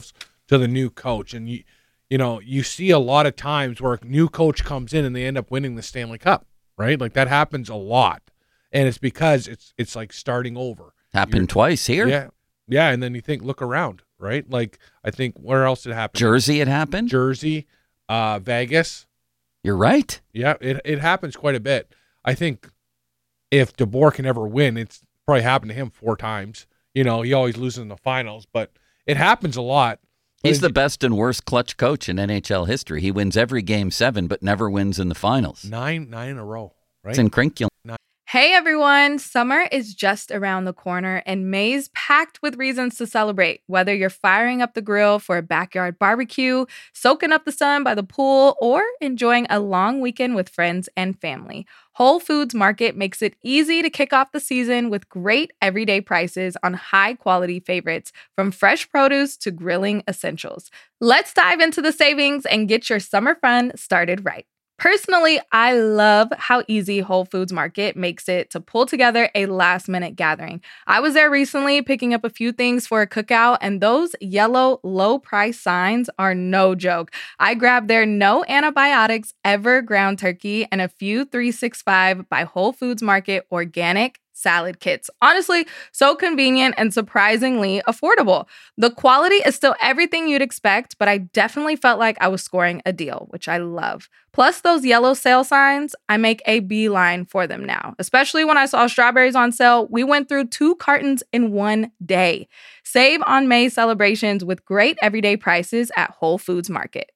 to the new coach. And you you know, you see a lot of times where a new coach comes in and they end up winning the Stanley Cup, right? Like that happens a lot. And it's because it's it's like starting over. Happened You're, twice here. Yeah. Yeah, and then you think, look around, right? Like I think where else did it happen? Jersey it happened? Jersey, uh, Vegas. You're right. Yeah, it it happens quite a bit. I think if DeBoer can ever win, it's probably happened to him four times. You know, he always loses in the finals, but it happens a lot. He's the best and worst clutch coach in N H L history. He wins every game seven, but never wins in the finals. Nine, nine in a row, right? It's incredible. Hey everyone, summer is just around the corner and May's packed with reasons to celebrate. Whether you're firing up the grill for a backyard barbecue, soaking up the sun by the pool, or enjoying a long weekend with friends and family, Whole Foods Market makes it easy to kick off the season with great everyday prices on high-quality favorites, from fresh produce to grilling essentials. Let's dive into the savings and get your summer fun started right. Personally, I love how easy Whole Foods Market makes it to pull together a last-minute gathering. I was there recently picking up a few things for a cookout, and those yellow low-price signs are no joke. I grabbed their no antibiotics ever ground turkey and a few three sixty-five by Whole Foods Market organic salad kits. Honestly, so convenient and surprisingly affordable. The quality is still everything you'd expect, but I definitely felt like I was scoring a deal, which I love. Plus those yellow sale signs, I make a beeline for them now. Especially when I saw strawberries on sale, we went through two cartons in one day. Save on May celebrations with great everyday prices at Whole Foods Market.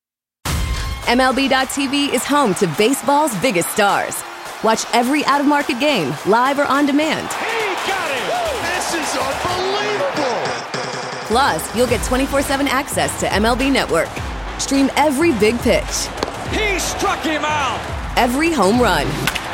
M L B dot T V is home to baseball's biggest stars. Watch every out-of-market game, live or on demand. He got it! This is unbelievable! Plus, you'll get twenty-four seven access to M L B Network. Stream every big pitch. He struck him out! Every home run.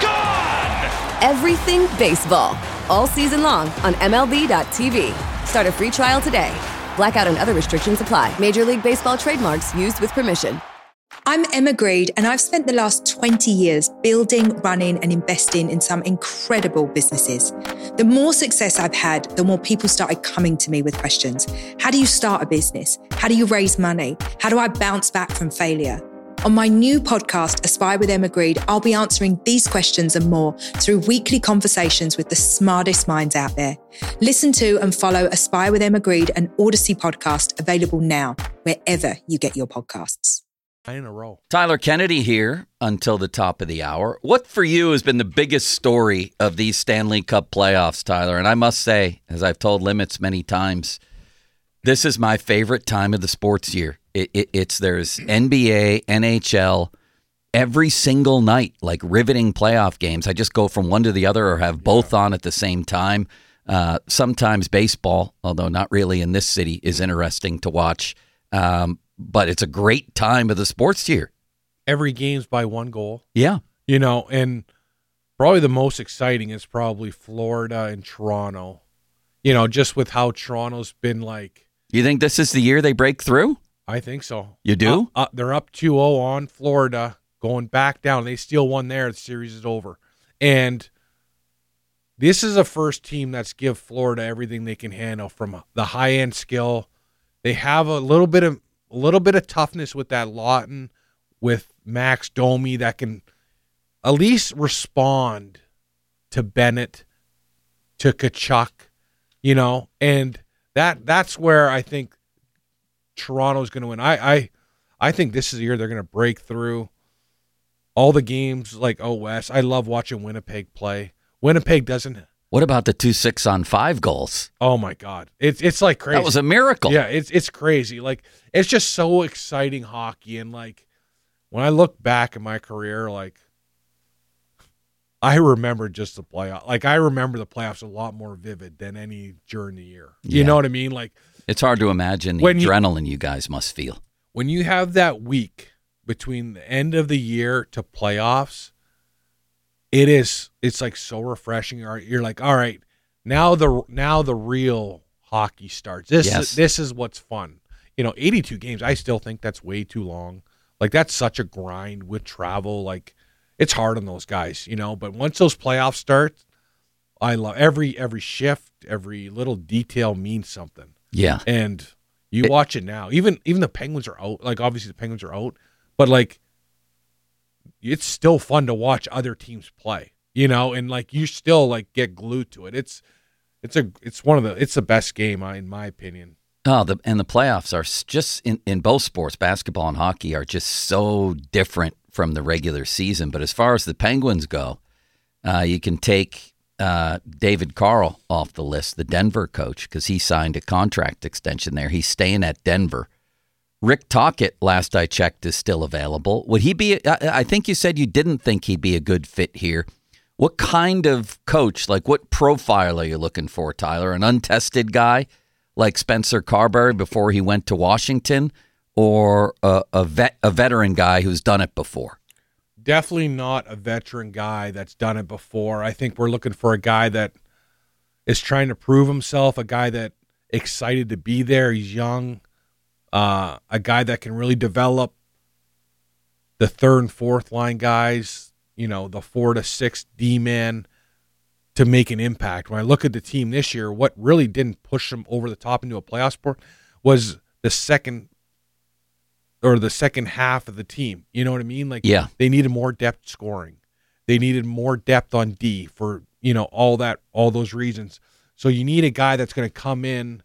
Gone! Everything baseball. All season long on M L B dot T V. Start a free trial today. Blackout and other restrictions apply. Major League Baseball trademarks used with permission. I'm Emma Greed, and I've spent the last twenty years building, running, and investing in some incredible businesses. The more success I've had, the more people started coming to me with questions. How do you start a business? How do you raise money? How do I bounce back from failure? On my new podcast, Aspire with Emma Greed, I'll be answering these questions and more through weekly conversations with the smartest minds out there. Listen to and follow Aspire with Emma Greed, an Odyssey podcast, available now, wherever you get your podcasts. In a row. Tyler Kennedy here until the top of the hour. What for you has been the biggest story of these Stanley Cup playoffs, Tyler? And I must say, as I've told Limits many times, this is my favorite time of the sports year. It, it, it's there's N B A, N H L, every single night, like riveting playoff games. I just go from one to the other or have both on at the same time. Uh, sometimes baseball, although not really in this city, is interesting to watch. Um, But it's a great time of the sports year. Every game's by one goal. Yeah. You know, and probably the most exciting is probably Florida and Toronto. You know, just with how Toronto's been like. You think this is the year they break through? I think so. You do? Uh, uh, they're up two oh on Florida, going back down. They steal one there. The series is over. And this is a first team that's give Florida everything they can handle from the high-end skill. They have a little bit of A little bit of toughness with that Lawton, with Max Domi that can at least respond to Bennett, to Kachuk, you know, and that that's where I think Toronto's going to win. I, I I think this is the year they're going to break through all the games like O West. I love watching Winnipeg play. Winnipeg doesn't. What about the two six on five goals? Oh my God, it's it's like crazy. That was a miracle. Yeah, it's it's crazy. Like it's just so exciting hockey, and like when I look back at my career, like I remember just the playoff. Like I remember the playoffs a lot more vivid than any during the year. You Yeah. know what I mean? Like It's hard to imagine the When you- adrenaline you guys must feel. when you have that week between the end of the year to playoffs, it is it's like so refreshing. You're like, all right, now the now the real hockey starts. This Yes. is, this is what's fun. You know, eighty-two games. I still think that's way too long. Like that's such a grind with travel. Like it's hard on those guys, you know. But once those playoffs start, I love every every shift, every little detail means something. Yeah. And You It- watch it now. Even even the Penguins are out. Like, obviously the Penguins are out, but like, it's still fun to watch other teams play. You know, and like you still like get glued to it. It's it's a it's one of the it's the best game uh, in my opinion. Oh, the and the playoffs are s- just in, in both sports, basketball and hockey, are just so different from the regular season. But as far as the Penguins go, uh, you can take uh, David Carl off the list, the Denver coach, because he signed a contract extension there. He's staying at Denver. Rick Tocchet, last I checked, is still available. Would he be? I, I think you said you didn't think he'd be a good fit here. What kind of coach, like what profile are you looking for, Tyler? An untested guy like Spencer Carberry before he went to Washington, or a, a vet, a veteran guy who's done it before? Definitely not a veteran guy that's done it before. I think we're looking for a guy that is trying to prove himself, a guy that excited to be there. He's young, uh, a guy that can really develop the third and fourth line guys, you know, the four to six D-man to make an impact. When I look at the team this year, what really didn't push them over the top into a playoff sport was the second or the second half of the team. You know what I mean? Like, yeah. They needed more depth scoring. They needed more depth on D for, you know, all that, all those reasons. So you need a guy that's going to come in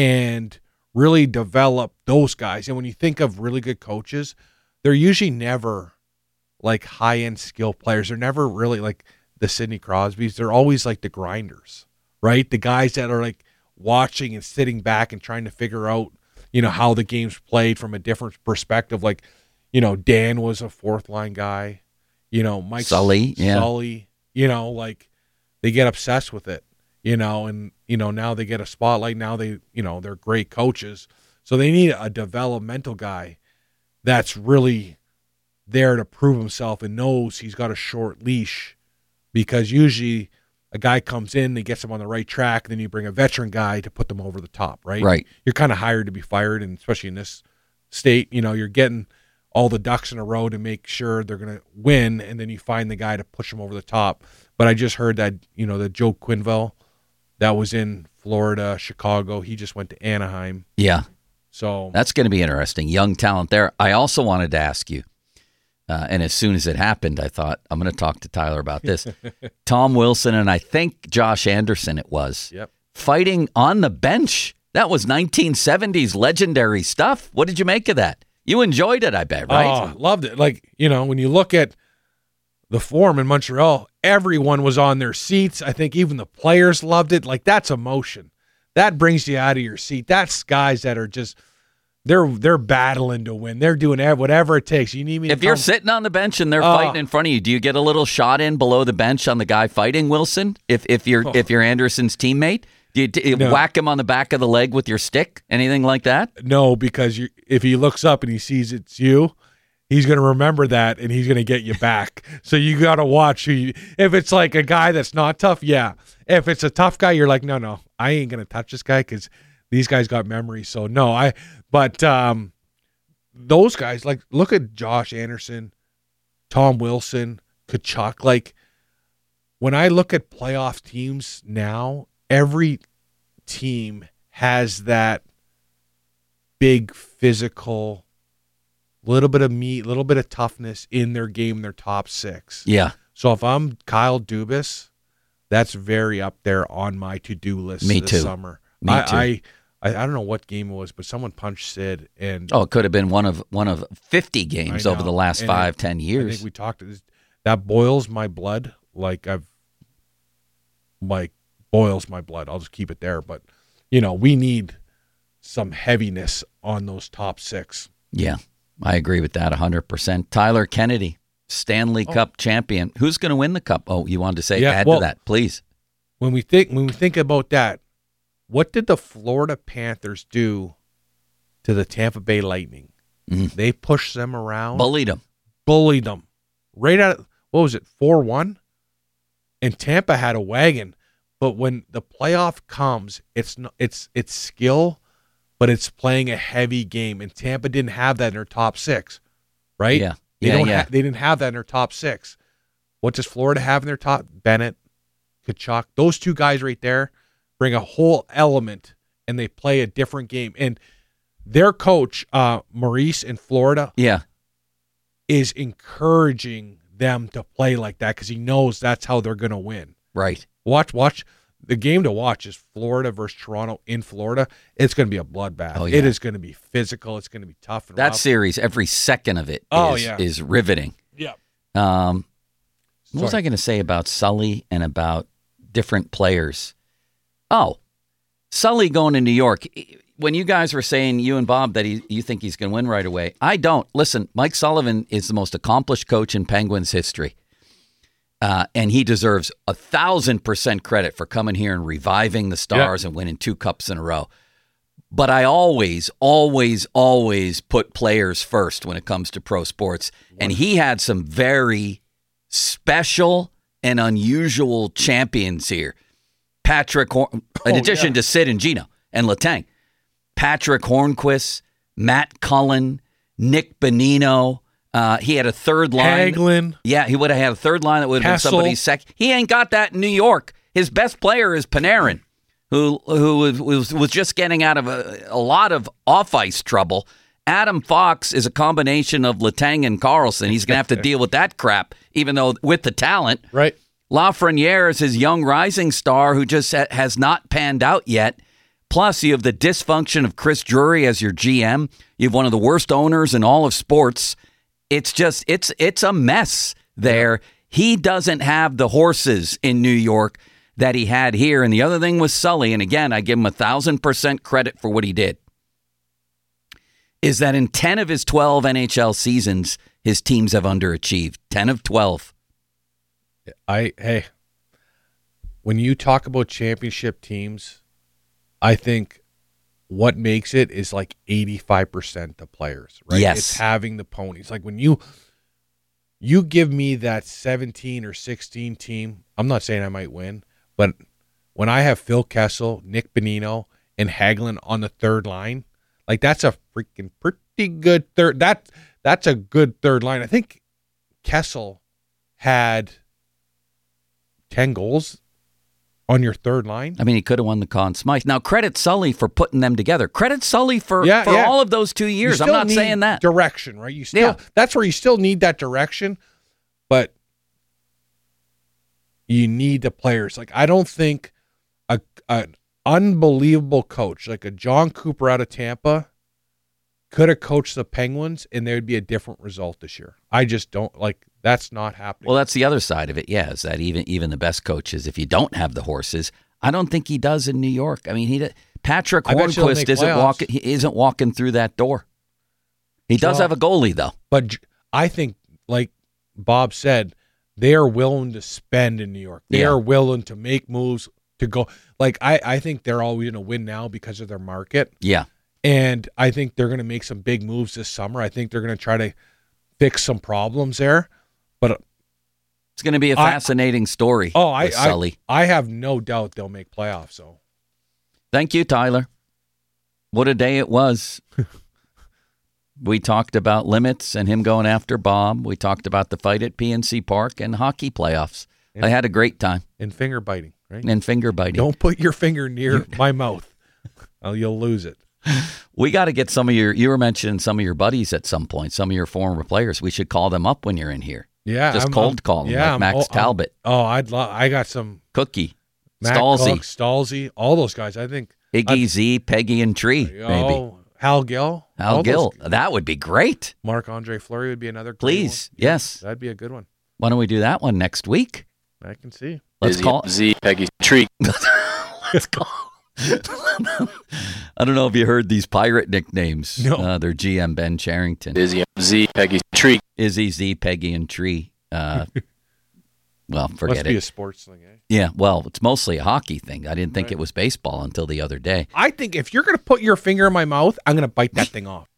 and really develop those guys. And when you think of really good coaches, they're usually never like high-end skill players. They're never really like the Sidney Crosbys. They're always like the grinders, right? The guys that are like watching and sitting back and trying to figure out, you know, how the game's played from a different perspective. Like, you know, Dan was a fourth line guy, you know, Mike Sully, yeah. Sully, you know, like they get obsessed with it, you know, and, you know, now they get a spotlight. Now they, you know, they're great coaches. So they need a developmental guy that's really there to prove himself and knows he's got a short leash, because usually a guy comes in, he gets him on the right track, and then you bring a veteran guy to put them over the top, right? Right. You're kind of hired to be fired, and especially in this state, you know, you're getting all the ducks in a row to make sure they're going to win, and then you find the guy to push them over the top. But I just heard that, you know, the Joe Quenneville that was in Florida, Chicago, he just went to Anaheim. Yeah. So that's going to be interesting. Young talent there. I also wanted to ask you, Uh, and as soon as it happened, I thought, I'm going to talk to Tyler about this. Tom Wilson and I think Josh Anderson it was, yep. fighting on the bench. That was nineteen seventies legendary stuff. What did you make of that? You enjoyed it, I bet, right? Oh, loved it. Like, you know, when you look at the Forum in Montreal, everyone was on their seats. I think even the players loved it. Like, that's emotion. That brings you out of your seat. That's guys that are just... They're they're battling to win. They're doing whatever it takes. You need me. To if you're come- sitting on the bench and they're Uh, fighting in front of you, do you get a little shot in below the bench on the guy fighting Wilson? If if you're Oh. if you're Anderson's teammate, do you, do you No. whack him on the back of the leg with your stick? Anything like that? No, because you, if he looks up and he sees it's you, he's going to remember that and he's going to get you back. So you got to watch who you. If it's like a guy that's not tough, yeah. If it's a tough guy, you're like, no, no, I ain't going to touch this guy because these guys got memory. So no, I. But um. Those guys, like, look at Josh Anderson, Tom Wilson, Tkachuk. Like, when I look at playoff teams now, every team has that big physical, little bit of meat, little bit of toughness in their game, their top six. Yeah. So if I'm Kyle Dubas, that's very up there on my to-do list Me this too. summer. Me I, too. I, I I don't know what game it was, but someone punched Sid, and Oh, it could have been one of one of fifty games I over know. the last And five, it- ten I years. think we talked. That boils my blood. Like I've, like boils my blood. I'll just keep it there. But you know, we need some heaviness on those top six. Yeah, I agree with that one hundred percent. Tyler Kennedy, Stanley Oh. Cup champion. Who's going to win the Cup? Oh, you wanted to say Yeah, add well- to that, please. When we think when we think about that, what did the Florida Panthers do to the Tampa Bay Lightning? Mhm. They pushed them around, Bullied them. bullied them right out. Of, what was it, four one? And Tampa had a wagon, but when the playoff comes, it's not, it's it's skill, but it's playing a heavy game, and Tampa didn't have that in their top six, right? Yeah. they Yeah, don't. yeah. Ha- they didn't have that in their top six. What does Florida have in their top? Bennett, Tkachuk, those two guys right there bring a whole element, and they play a different game. And their coach, uh, Maurice in Florida, yeah, is encouraging them to play like that because he knows that's how they're going to win. Right. Watch, watch. The game to watch is Florida versus Toronto in Florida. It's going to be a bloodbath. Oh, yeah. It is going to be physical. It's going to be tough. And That rough. series, every second of it is, Oh, yeah. is riveting. Yeah. Um, what was Sorry. I going to say about Sully and about different players? Oh, Sully going to New York. When you guys were saying, you and Bob, that he, you think he's going to win right away, I don't. Listen, Mike Sullivan is the most accomplished coach in Penguins history. Uh, and he deserves a thousand percent credit for coming here and reviving the Stars Yeah. and winning two cups in a row. But I always, always, always put players first when it comes to pro sports. And he had some very special and unusual champions here. Patrick, Hor- in Oh, addition yeah. to Sid and Gino and Letang, Patrick Hornquist, Matt Cullen, Nick Bonino. Uh, he had a third line. Hagelin. Yeah, he would have had a third line that would have been Kessel. somebody's second. He ain't got that in New York. His best player is Panarin, who who was was, was just getting out of a, a lot of off ice trouble. Adam Fox is a combination of Letang and Carlson. He's going to have to deal with that crap, even though with the talent. Right. Lafreniere is his young rising star who just ha- has not panned out yet. Plus, you have the dysfunction of Chris Drury as your G M. You have one of the worst owners in all of sports. It's just, it's it's a mess there. He doesn't have the horses in New York that he had here. And the other thing was Sully, and again, I give him a thousand percent credit for what he did, is that in ten of his twelve N H L seasons, his teams have underachieved. ten of twelve. I hey, when you talk about championship teams, I think what makes it is like eighty-five percent the players, right? Yes. It's having the ponies. Like when you you give me that seventeen or sixteen team, I'm not saying I might win, but when I have Phil Kessel, Nick Bonino, and Hagelin on the third line, like that's a freaking pretty good third. That that's a good third line. I think Kessel had ten goals on your third line. I mean, he could have won the Conn Smythe. Now, credit Sully for putting them together. Credit Sully for, Yeah, for yeah. all of those two You years. I'm still not need saying that. direction, right? You still Yeah. that's where you still need that direction, but you need the players. Like I don't think a an unbelievable coach like a John Cooper out of Tampa could have coached the Penguins and there would be a different result this year. I just don't like that's not happening. Well, that's the other side of it, yeah, is that even even the best coaches, if you don't have the horses, I don't think he does in New York. I mean, he Patrick I bet you they'll Hornquist make isn't playoffs. walking. He isn't walking through that door. He does So- have a goalie, though. But J- I think, like Bob said, they are willing to spend in New York. They Yeah. are willing to make moves to go. Like I, I think they're always going to win now because of their market. Yeah. And I think they're going to make some big moves this summer. I think they're going to try to fix some problems there. But It's going to be a I- fascinating story. oh, I, with Sully. I I have no doubt they'll make playoffs. So Thank you, Tyler. What a day it was. We talked about limits and him going after Bob. We talked about the fight at P N C Park and hockey playoffs. And- I had a great time. and finger biting, right? And finger biting. Don't put your finger near my mouth. Oh, you'll lose it. We got to get some of your, you were mentioning some of your buddies at some point, some of your former players. We should call them up when you're in here. Yeah, Just I'm- cold I'm- call them, yeah, like I'm- Max oh, I'm- Talbot, Oh, I'd love. I got some Cookie, Matt Stalzy, Cook, Stalzy, all those guys. I think Iggy Z, Peggy and Tree, maybe. Oh, Hal Gill. Hal all Gill. those- That would be great. Marc-Andre Fleury would be another. great Please, one. Yeah, yes. that'd be a good one. Why don't we do that one next week? I can see. Let's Izzy, call Z, Peggy, Tree. Let's call. I don't know if you heard these pirate nicknames. No. Uh, their G M Ben Charrington. Izzy, Z, Peggy, Tree. Izzy Z, Peggy and Tree. Uh, well, forget Must it. be a sports thing, eh? Yeah, well, it's mostly a hockey thing. I didn't think Right. it was baseball until the other day. I think if you're gonna put your finger in my mouth, I'm gonna bite that thing off.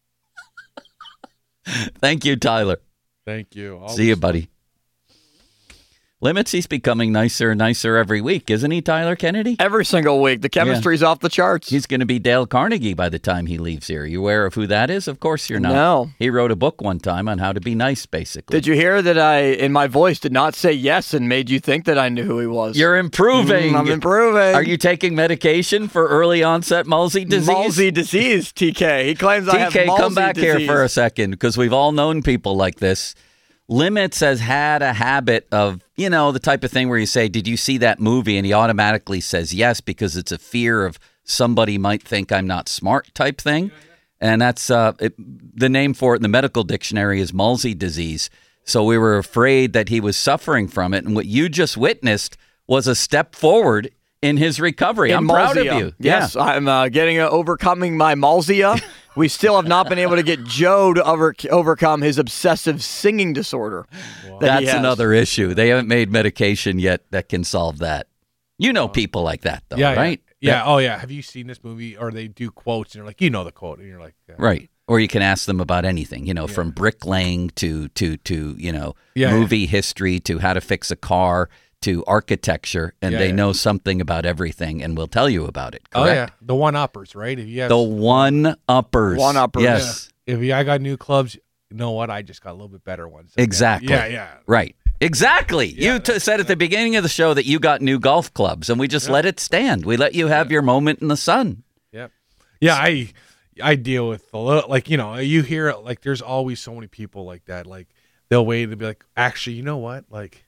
Thank you, Tyler. Thank you. I'll See you, buddy. Limits, he's becoming nicer and nicer every week, isn't he, Tyler Kennedy? Every single week. The chemistry's yeah. off the charts. He's going to be Dale Carnegie by the time he leaves here. You aware of who that is? Of course you're not. No. He wrote a book one time on how to be nice, basically. Did you hear that I, in my voice, did not say yes and made you think that I knew who he was? You're improving. Mm, I'm improving. Are you taking medication for early onset Mulsey disease? Mulsey disease, T K. He claims I have Mulsey disease. T K, come back here for a second, because we've all known people like this. Limits has had a habit of, you know, the type of thing where you say, did you see that movie? And he automatically says yes because it's a fear of somebody might think I'm not smart type thing. And that's uh, it, the name for it in the medical dictionary is Mulsey disease. So we were afraid that he was suffering from it. And what you just witnessed was a step forward in his recovery. In I'm proud Mulsea. of you. Yes, yeah. I'm uh, getting uh, overcoming my Mulsea. We still have not been able to get Joe to over- overcome his obsessive singing disorder. Wow. That That's another issue. They haven't made medication yet that can solve that. You know people like that, though, yeah, right? Yeah. That, yeah. Oh, yeah. Have you seen this movie? Or they do quotes, and you're like, you know the quote, and you're like, uh, right. Or you can ask them about anything, you know, yeah. from bricklaying to to to you know yeah, movie yeah. history to how to fix a car to architecture, and yeah, they yeah. know something about everything and will tell you about it. Correct? Oh yeah, the one-uppers, right? If you have the one-uppers, one-uppers, yes. Yeah. If I got new clubs, you know what? I just got a little bit better ones. Exactly. Yeah, yeah. Right. Exactly. Yeah, you t- said at the beginning of the show that you got new golf clubs, and we just yeah. let it stand. We let you have yeah. your moment in the sun. Yep. Yeah, I I deal with a little, like, you know, you hear it, like, there's always so many people like that. Like, they'll wait and be like, actually, you know what? Like,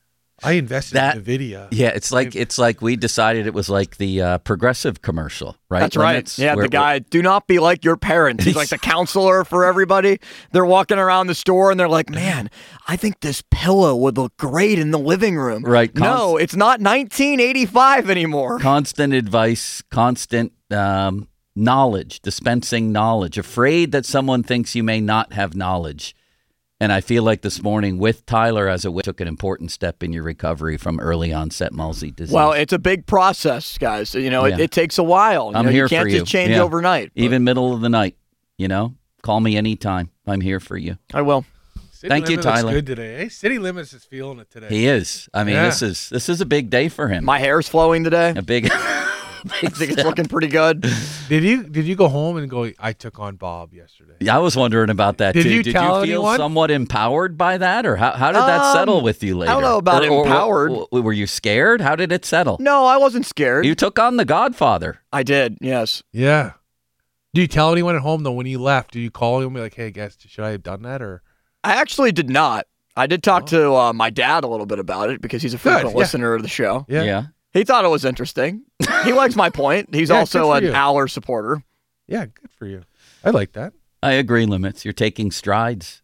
I invested that, in NVIDIA. Yeah, it's like it's like we decided it was like the uh, Progressive commercial, right? That's Limits, right. Yeah, where, the guy, do not be like your parents. He's like the counselor for everybody. They're walking around the store and they're like, man, I think this pillow would look great in the living room. Right. Const- no, it's not nineteen eighty-five anymore. Constant advice, constant um, knowledge, dispensing knowledge, afraid that someone thinks you may not have knowledge. And I feel like this morning with Tyler as a witness took an important step in your recovery from early onset Mulsey disease. Well, it's a big process, guys. You know, yeah. it, it takes a while. You I'm know, here you can't for you. just change yeah. overnight. But... Even middle of the night, you know, call me anytime. I'm here for you. I will. City Thank Limits you, Tyler. Looks good today. Hey, City Limits is feeling it today. He is. I mean, yeah. this is this is a big day for him. My hair's flowing today. A big. I think it's looking pretty good. Did you did you go home and go, I took on Bob yesterday? Yeah, I was wondering about that, did too. You did tell you feel anyone? somewhat empowered by that? Or how, how did that um, settle with you later? I don't know about or, empowered. Or, or, were you scared? How did it settle? No, I wasn't scared. You took on the Godfather. I did, yes. Yeah. Do you tell anyone at home, though, when you left? Do you call them and be like, hey, guys, should I have done that? Or I actually did not. I did talk oh. to uh, my dad a little bit about it because he's a frequent yeah. listener of the show. Yeah. yeah. He thought it was interesting. He likes my point. He's yeah, also an you. Aller supporter. Yeah, good for you. I like that. I agree, Limits. You're taking strides.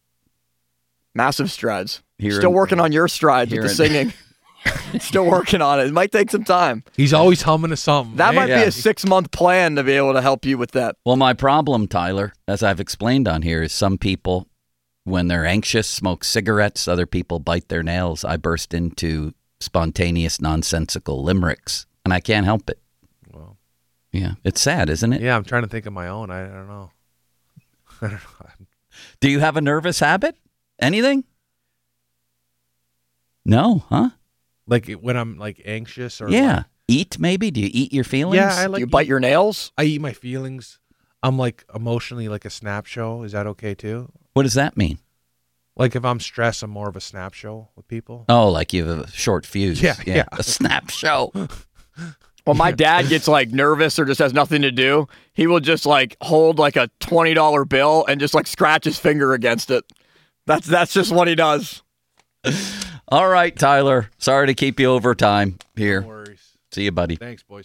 Massive strides. Here Still in, working on your strides with the in, singing. Still working on it. It might take some time. He's always humming to something. That right? might yeah. be a six-month plan to be able to help you with that. Well, my problem, Tyler, as I've explained on here, is some people, when they're anxious, smoke cigarettes. Other people bite their nails. I burst into spontaneous, nonsensical limericks, and I can't help it. Well, yeah, it's sad, isn't it? Yeah, I'm trying to think of my own. I, I don't know. I don't know. Do you have a nervous habit? Anything? No, huh? Like when I'm like anxious or yeah, like, eat maybe. Do you eat your feelings? Yeah, I like. Do you bite eat, your nails? I eat my feelings. I'm like emotionally like a snap show. Is that okay too? What does that mean? Like if I'm stressed, I'm more of a snap show with people. Oh, like you have a short fuse. Yeah, yeah. yeah. A snap show. Well, my dad gets like nervous or just has nothing to do. He will just like hold like a twenty dollar bill and just like scratch his finger against it. That's that's just what he does. All right, Tyler. Sorry to keep you over time here. No worries. See you, buddy. Thanks, boys.